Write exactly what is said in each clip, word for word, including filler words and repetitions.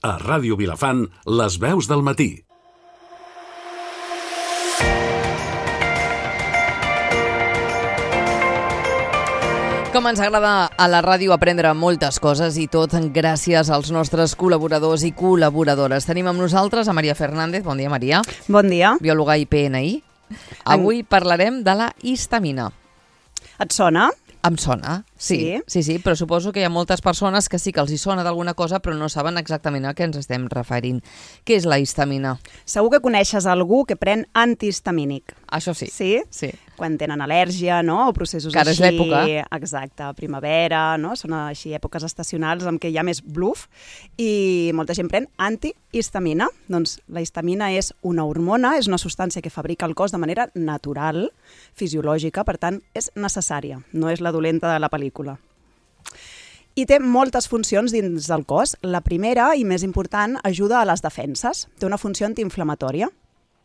A Ràdio Vilafant, les veus del matí. Com ens agrada a la ràdio aprendre moltes coses i tot gràcies als nostres col·laboradors i col·laboradores. Tenim amb nosaltres a Maria Fernández. Bon dia, Maria. Bon dia. Biòloga i P N I. Avui parlarem de la histamina. Et sona? Em sona, sí, sí, sí, sí, però suposo que hi ha moltes persones que sí que els hi sona d'alguna cosa però no saben exactament a què ens estem referint. Què és la histamina? Segur que coneixes algú que pren antihistamínic. Això sí. Sí? Sí. Quan tenen al·lèrgia, no? O processos que ara així... és l'època. Exacte, primavera, no? Són així èpoques estacionals en què hi ha més bluff i molta gent pren antihistamina. Doncs la histamina és una hormona, és una substància que fabrica el cos de manera natural, fisiològica, per tant, és necessària, no és la dolenta de la pel·lícula. I té moltes funcions dins del cos. La primera, i més important, ajuda a les defenses. Té una funció antiinflamatòria.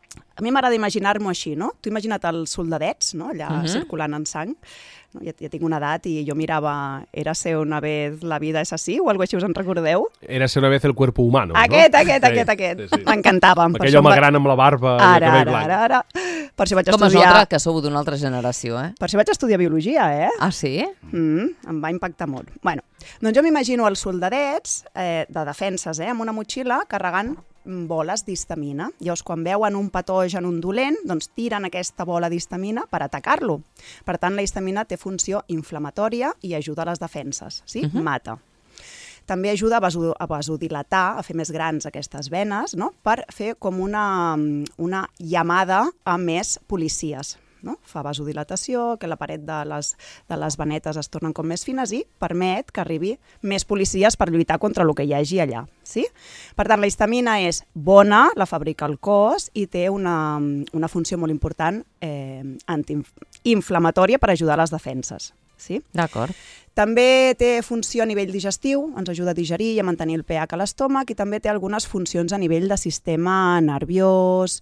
A mi m'agrada imaginar-m'ho així, no? Tu imagina't els soldadets, no? Allà uh-huh. circulant en sang. No? Ja, ja tinc una edat i jo mirava Érase una vez la vida és así o alguna cosa així, us en recordeu? Érase una vez el cuerpo humano, aquest, no? Aquest, aquest, aquest, aquest. Sí, sí. M'encantava. Aquell home va... gran amb la barba ara, i el cabell ara, blanc. Ara, ara, ara. Per si vaig Com estudiar... a nosaltres, que sou d'una altra generació, eh? Per si vaig estudiar biologia, eh? Ah, sí? Mm, em va impactar molt. Bueno, doncs jo m'imagino els soldadets eh, de defenses, eh, amb una motxilla carregant boles d'histamina. Llavors, quan veuen un patogen, un dolent, doncs tiren aquesta bola d'histamina per atacar-lo. Per tant, la histamina té funció inflamatòria i ajuda a les defenses, sí? Uh-huh. Mata. També ajuda a, vaso, a vasodilatar, a fer més grans aquestes venes, no? Per fer com una, una llamada a més policies. No? Fa vasodilatació, que la paret de les, de les venetes es tornen com més fines i permet que arribi més policies per lluitar contra el que hi hagi allà. Sí? Per tant, la histamina és bona, la fabrica el cos i té una, una funció molt important eh, antiinflamatòria per ajudar a les defenses. Sí? D'acord. També té funció a nivell digestiu, ens ajuda a digerir i a mantenir el pH a l'estómac, i també té algunes funcions a nivell de sistema nerviós,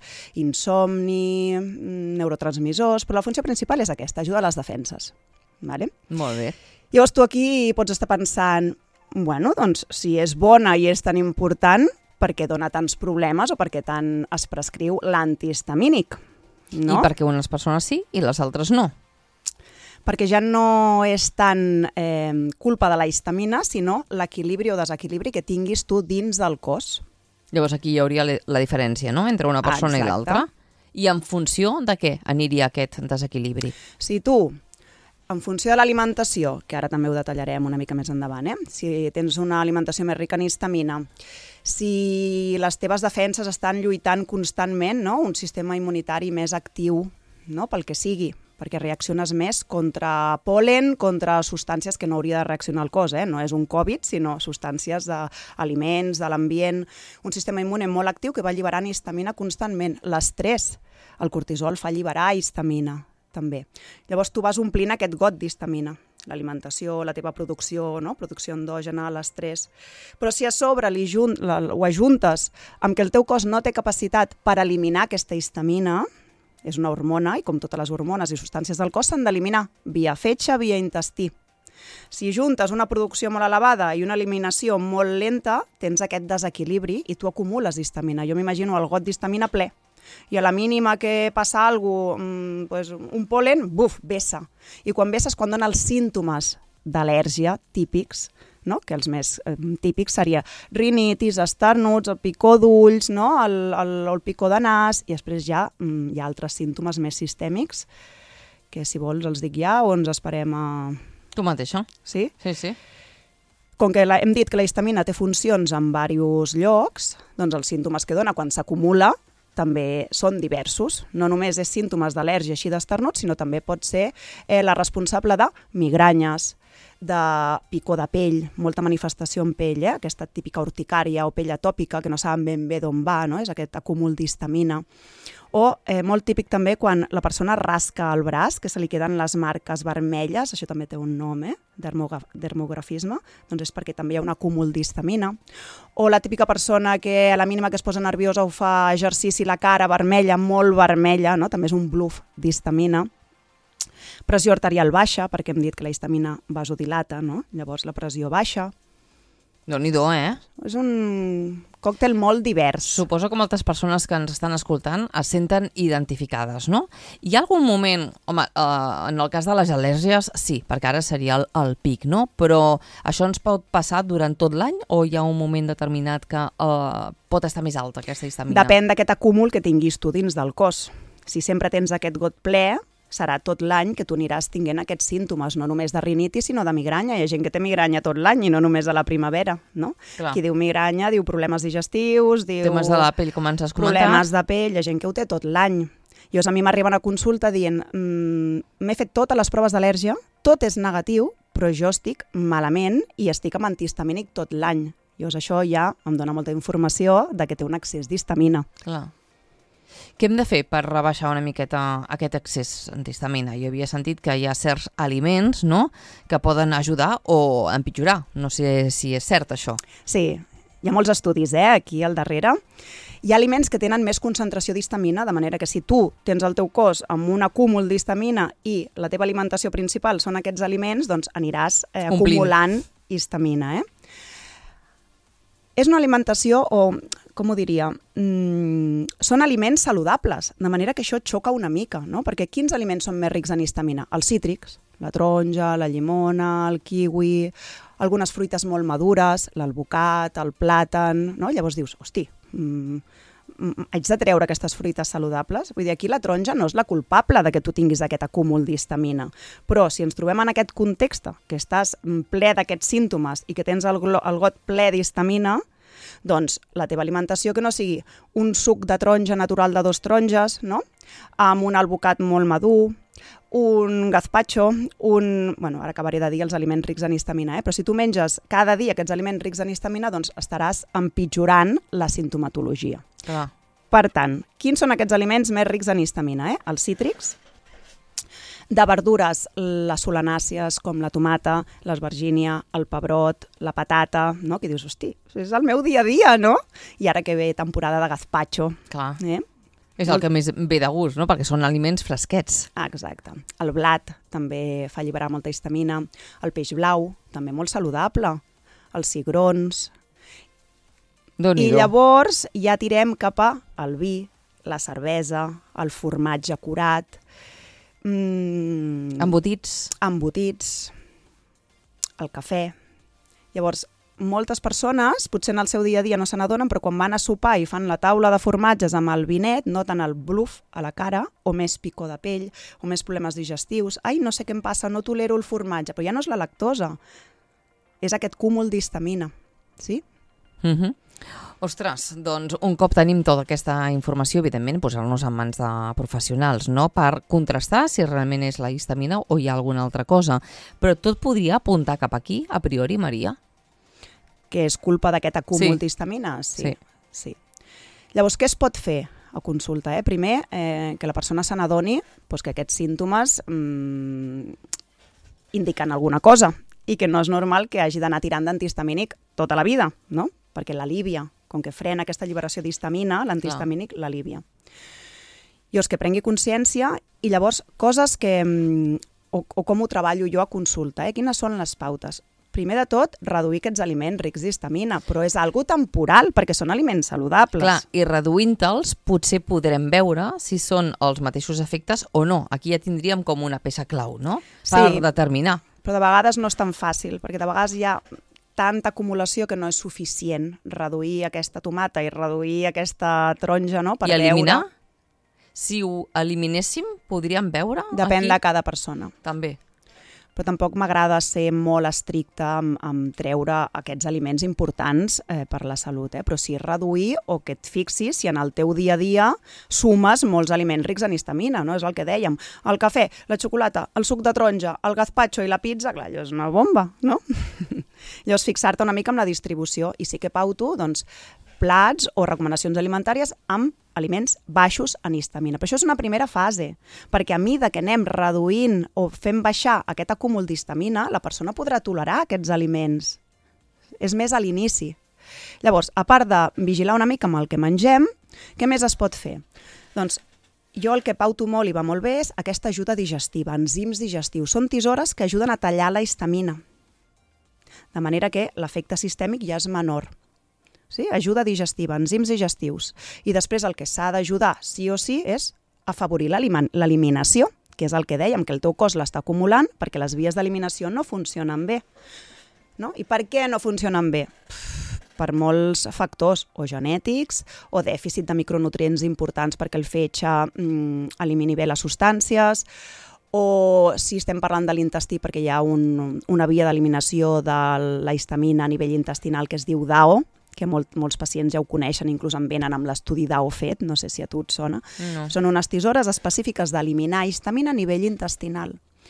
insomni, neurotransmissors, però la funció principal és aquesta, ajuda a les defenses. Vale? Molt bé. Llavors tu aquí pots estar pensant, bueno, doncs si és bona i és tan important, per què dona tants problemes o per què tant es prescriu l'antihistamínic? No? I perquè unes persones sí i les altres no? Perquè ja no és tant eh, culpa de la histamina, sinó l'equilibri o desequilibri que tinguis tu dins del cos. Llavors aquí hi hauria la diferència, no?, entre una persona Exacte. I l'altra. I en funció de què aniria aquest desequilibri? Si tu, en funció de l'alimentació, que ara també ho detallarem una mica més endavant, eh? Si tens una alimentació més rica en histamina, si les teves defenses estan lluitant constantment, no?, un sistema immunitari més actiu, no?, pel que sigui, perquè reacciones més contra pol·len, contra substàncies que no hauria de reaccionar el cos, eh? No és un Covid, sinó substàncies d'aliments, de l'ambient, un sistema immune molt actiu que va alliberant histamina constantment. L'estrès, el cortisol fa alliberar histamina, també. Llavors tu vas omplint aquest got d'histamina, l'alimentació, la teva producció, no? Producció endògena, l'estrès. Però si a sobre li junt, la, ho ajuntes amb que el teu cos no té capacitat per eliminar aquesta histamina, és una hormona i com totes les hormones i substàncies del cos s'han d'eliminar via fetge, via intestí. Si juntes una producció molt elevada i una eliminació molt lenta, tens aquest desequilibri i tu acumules histamina. Jo m'imagino el got d'histamina ple. I a la mínima que passa alguna cosa, pues, un pol·len, buf, vessa. I quan vessa és quan dona els símptomes d'al·lèrgia típics, no? Que els més eh, típics seria rinitis, esternuts, el picor d'ulls, no? el, el, el picor de nas, i després ja mm, hi ha altres símptomes més sistèmics, que si vols els dic ja o ens esperem a... Tu mateixa. Sí? Sí, sí. Com que la, hem dit que la histamina té funcions en diversos llocs, doncs els símptomes que dona quan s'acumula també són diversos. No només és símptomes d'al·lèrgia així d'esternuts, sinó també pot ser eh, la responsable de migranyes, de picor de pell, molta manifestació en pell, eh? Aquesta típica urticària o pell atòpica que no saben ben bé d'on va, no? És aquest acúmul d'histamina. O eh, molt típic també quan la persona rasca el braç, que se li queden les marques vermelles, això també té un nom, eh? dermografisme, doncs és perquè també hi ha un acúmul d'histamina. O la típica persona que a la mínima que es posa nerviosa o fa exercici, la cara vermella, molt vermella, no? També és un bluff d'histamina. Pressió arterial baixa, perquè hem dit que la histamina vasodilata, no? Llavors la pressió baixa. Déu-n'hi-do, eh? És un còctel molt divers. Suposo que moltes persones que ens estan escoltant es senten identificades, no? Hi ha algun moment, home, eh, en el cas de les al·lèrgies, sí, perquè ara seria el, el pic, no? Però això ens pot passar durant tot l'any o hi ha un moment determinat que eh, pot estar més alta, aquesta histamina? Depèn d'aquest acúmul que tinguis tu dins del cos. Si sempre tens aquest got ple, serà tot l'any que tu aniràs tinguent aquests símptomes, no només de rinitis, sinó de migranya. Hi ha gent que té migranya tot l'any i no només a la primavera, no? Clar. Qui diu migranya, diu problemes digestius, diu... Temes de la pell, com ens has comentat. Problemes de pell, hi ha gent que ho té tot l'any. Llavors a mi m'arriben a consulta dient mmm, m'he fet totes les proves d'al·lèrgia, tot és negatiu, però jo estic malament i estic amb antihistamínic tot l'any. Llavors això ja em dona molta informació de que té un excés d'histamina. Clar. Què hem de fer per rebaixar una miqueta aquest excés d'histamina? Jo havia sentit que hi ha certs aliments, no?, que poden ajudar o empitjorar. No sé si és cert, això. Sí, hi ha molts estudis, eh, aquí al darrere. Hi ha aliments que tenen més concentració d'histamina, de manera que si tu tens el teu cos amb un acúmul d'histamina i la teva alimentació principal són aquests aliments, doncs aniràs eh, acumulant histamina, eh? És una alimentació, o com ho diria, mm, són aliments saludables, de manera que això xoca una mica, no? Perquè quins aliments són més rics en histamina? Els cítrics, la taronja, la llimona, el kiwi, algunes fruites molt madures, l'alvocat, el plàtan, no? Llavors dius, hosti, mm, haig de treure aquestes fruites saludables? Vull dir, aquí la taronja no és la culpable de que tu tinguis aquest acúmul d'histamina, però si ens trobem en aquest context, que estàs ple d'aquests símptomes i que tens el, el got ple d'histamina, doncs la teva alimentació que no sigui un suc de taronja natural de dos taronges, no? Amb un alvocat molt madur, un gazpacho, un... Bueno, ara acabaré de dir els aliments rics en histamina, eh? Però si tu menges cada dia aquests aliments rics en histamina, doncs estaràs empitjorant la sintomatologia. Ah. Per tant, quins són aquests aliments més rics en histamina? Eh? Els cítrics, de verdures, les solanàcies com la tomata, l'esvergínia, el pebrot, la patata, no? Que dius, hosti, és el meu dia a dia, no? I ara que ve temporada de gazpacho. Clar. Eh? És el que més ve de gust, no? Perquè són aliments fresquets. Ah, exacte. El blat també fa alliberar molta histamina. El peix blau, també molt saludable. Els cigrons. I llavors ja tirem cap al vi, la cervesa, el formatge curat, mm, embotits. embotits, el cafè. Llavors, moltes persones, potser en el seu dia a dia no se n'adonen, però quan van a sopar i fan la taula de formatges amb el vinet, noten el bluff a la cara, o més picor de pell, o més problemes digestius. Ai, no sé què em passa, no tolero el formatge, però ja no és la lactosa, és aquest cúmul d'histamina, sí? Mhm. Mm Ostres, doncs un cop tenim tota aquesta informació, evidentment, posar-nos en mans de professionals, no? Per contrastar si realment és la histamina o hi ha alguna altra cosa. Però tot podria apuntar cap aquí, a priori, Maria? Que és culpa d'aquest acúmul sí. d'histamina? Sí. sí. Llavors, què es pot fer a consulta? Eh? Primer, eh, que la persona se n'adoni doncs, que aquests símptomes mm, indiquen alguna cosa i que no és normal que hagi d'anar tirant d'antihistamínic tota la vida, no? Perquè l'alivia. Com que frena aquesta alliberació d'histamina, l'antihistamínic l'alivia. Llavors, que prengui consciència i llavors coses que... o, o com ho treballo jo a consulta, eh? Quines són les pautes? Primer de tot, reduir aquests aliments rics d'histamina, però és algo temporal, perquè són aliments saludables. Clar, i reduint-te'ls potser podrem veure si són els mateixos efectes o no. Aquí ja tindríem com una peça clau, no? Per sí, determinar. Però de vegades no és tan fàcil, perquè de vegades hi ha tanta acumulació que no és suficient reduir aquesta tomata i reduir aquesta taronja, no? Per I eliminar? veure... Si ho eliminéssim, podríem veure? Depèn aquí? de cada persona. També. Però tampoc m'agrada ser molt estricta amb, amb treure aquests aliments importants eh, per la salut, eh? Però sí reduir o que et fixis si en el teu dia a dia sumes molts aliments rics en histamina, no? És el que dèiem. El cafè, la xocolata, el suc de taronja, el gazpacho i la pizza, clar, allò és una bomba, no? Llavors fixar-te una mica amb la distribució i sí que pauto, doncs, plats o recomanacions alimentàries amb aliments baixos en histamina. Però això és una primera fase, perquè a mesura que anem reduint o fem baixar aquest acúmul d'histamina, la persona podrà tolerar aquests aliments. És més a l'inici. Llavors, a part de vigilar una mica amb el que mengem, què més es pot fer? Doncs jo el que pauto molt i va molt bé és aquesta ajuda digestiva, enzims digestius. Són tisores que ajuden a tallar la histamina. de manera que l'efecte sistèmic ja és menor. Sí? Ajuda digestiva, enzims digestius. I després el que s'ha d'ajudar sí o sí és afavorir l'eliminació, que és el que dèiem, que el teu cos l'està acumulant perquè les vies d'eliminació no funcionen bé. No? I per què no funcionen bé? Per molts factors, o genètics, o dèficit de micronutrients importants perquè el fetge mm, elimini bé les substàncies, o si estem parlant de l'intestí perquè hi ha un, una via d'eliminació de la histamina a nivell intestinal que es diu D A O, que molt, molts pacients ja ho coneixen, inclús en venen amb l'estudi D A O fet, no sé si a tu et sona. No. Són unes tisores específiques d'eliminar histamina a nivell intestinal.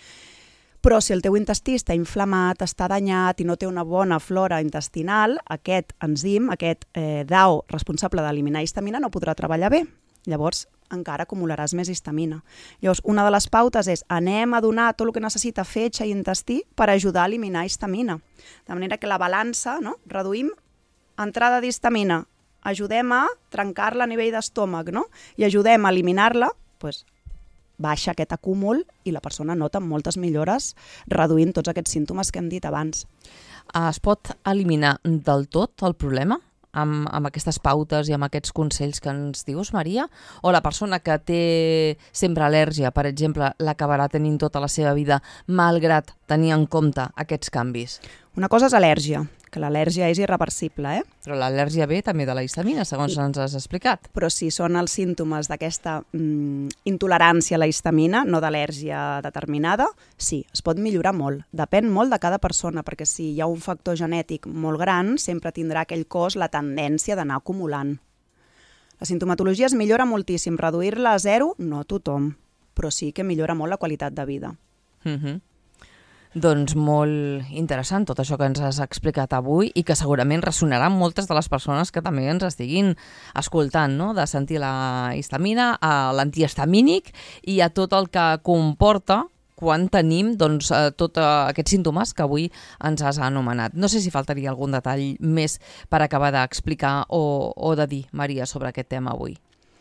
Però si el teu intestí està inflamat, està danyat i no té una bona flora intestinal, aquest enzim, aquest eh, D A O responsable d'eliminar histamina no podrà treballar bé. Llavors, encara acumularàs més histamina. Llavors, una de les pautes és anem a donar tot el que necessita fetge i intestí per ajudar a eliminar histamina. De manera que la balança, no? Reduïm entrada d'histamina, ajudem a trencar-la a nivell d'estómac, no? I ajudem a eliminar-la, doncs baixa aquest acúmul i la persona nota moltes millores reduint tots aquests símptomes que hem dit abans. Es pot eliminar del tot el problema amb, amb aquestes pautes i amb aquests consells que ens dius, Maria? O la persona que té sempre al·lèrgia, per exemple, l'acabarà tenint tota la seva vida malgrat tenir en compte aquests canvis? Una cosa és al·lèrgia, que l'al·lèrgia és irreversible, eh? Però l'al·lèrgia ve també de la histamina, segons I, ens has explicat. Però si són els símptomes d'aquesta mm, intolerància a la histamina, no d'al·lèrgia determinada, sí, es pot millorar molt. Depèn molt de cada persona, perquè si hi ha un factor genètic molt gran, sempre tindrà aquell cos la tendència d'anar acumulant. La sintomatologia es millora moltíssim. Reduir-la a zero, no tothom, però sí que millora molt la qualitat de vida. Mhm. Doncs molt interessant tot això que ens has explicat avui i que segurament ressonarà amb moltes de les persones que també ens estiguin escoltant, no? De sentir la histamina, a l'antihistamínic i a tot el que comporta quan tenim doncs, tots aquests símptomes que avui ens has anomenat. No sé si faltaria algun detall més per acabar d'explicar o, o de dir, Maria, sobre aquest tema avui.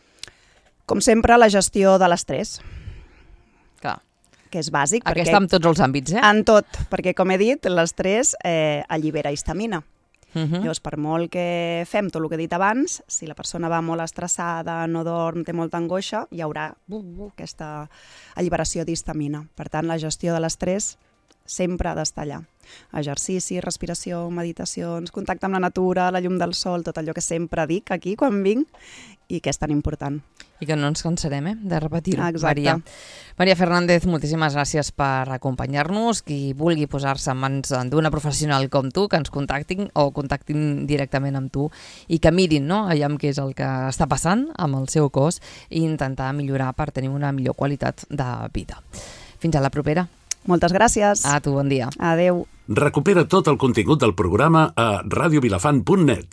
Com sempre, la gestió de l'estrès. Clar. Que és bàsic. Aquesta perquè, en tots els àmbits, eh? En tot, perquè com he dit, l'estrès eh, allibera histamina. Uh-huh. Llavors, per molt que fem tot el que he dit abans, si la persona va molt estressada, no dorm, té molta angoixa, hi haurà uh, uh, aquesta alliberació d'histamina. Per tant, la gestió de l'estrès sempre ha d'estar allà. Exercici, respiració, meditacions, contacte amb la natura, la llum del sol, tot allò que sempre dic aquí quan vinc i que és tan important. I que no ens cansarem, eh, de repetir-ho, Exacte. Maria. Maria Fernández, moltíssimes gràcies per acompanyar-nos. Qui vulgui posar-se en mans d'una professional com tu, que ens contactin o contactin directament amb tu i que mirin, no?, allà amb què és el que està passant amb el seu cos i intentar millorar per tenir una millor qualitat de vida. Fins a la propera. Moltes gràcies. A tu, bon dia. Adeu. Recupera tot el contingut del programa a radio vilafant punt net.